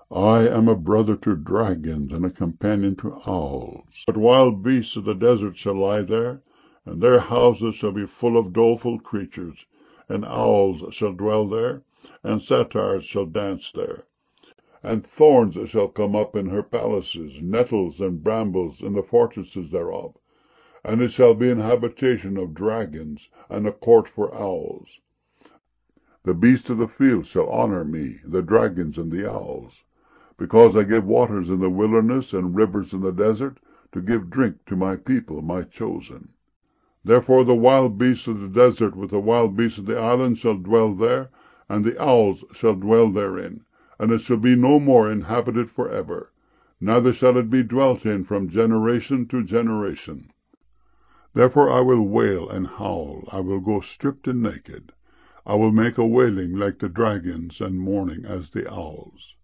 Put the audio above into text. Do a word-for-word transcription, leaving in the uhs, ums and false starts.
I am a brother to dragons, and a companion to owls. But wild beasts of the desert shall lie there, and their houses shall be full of doleful creatures. And owls shall dwell there, and satyrs shall dance there. And thorns shall come up in her palaces, nettles and brambles in the fortresses thereof. And it shall be an habitation of dragons, and a court for owls. The beasts of the field shall honor me, the dragons and the owls, because I give waters in the wilderness and rivers in the desert, to give drink to my people, my chosen. Therefore the wild beasts of the desert with the wild beasts of the islands shall dwell there, and the owls shall dwell therein, and it shall be no more inhabited for ever, neither shall it be dwelt in from generation to generation. Therefore I will wail and howl, I will go stripped and naked. I will make a wailing like the dragons, and mourning as the owls.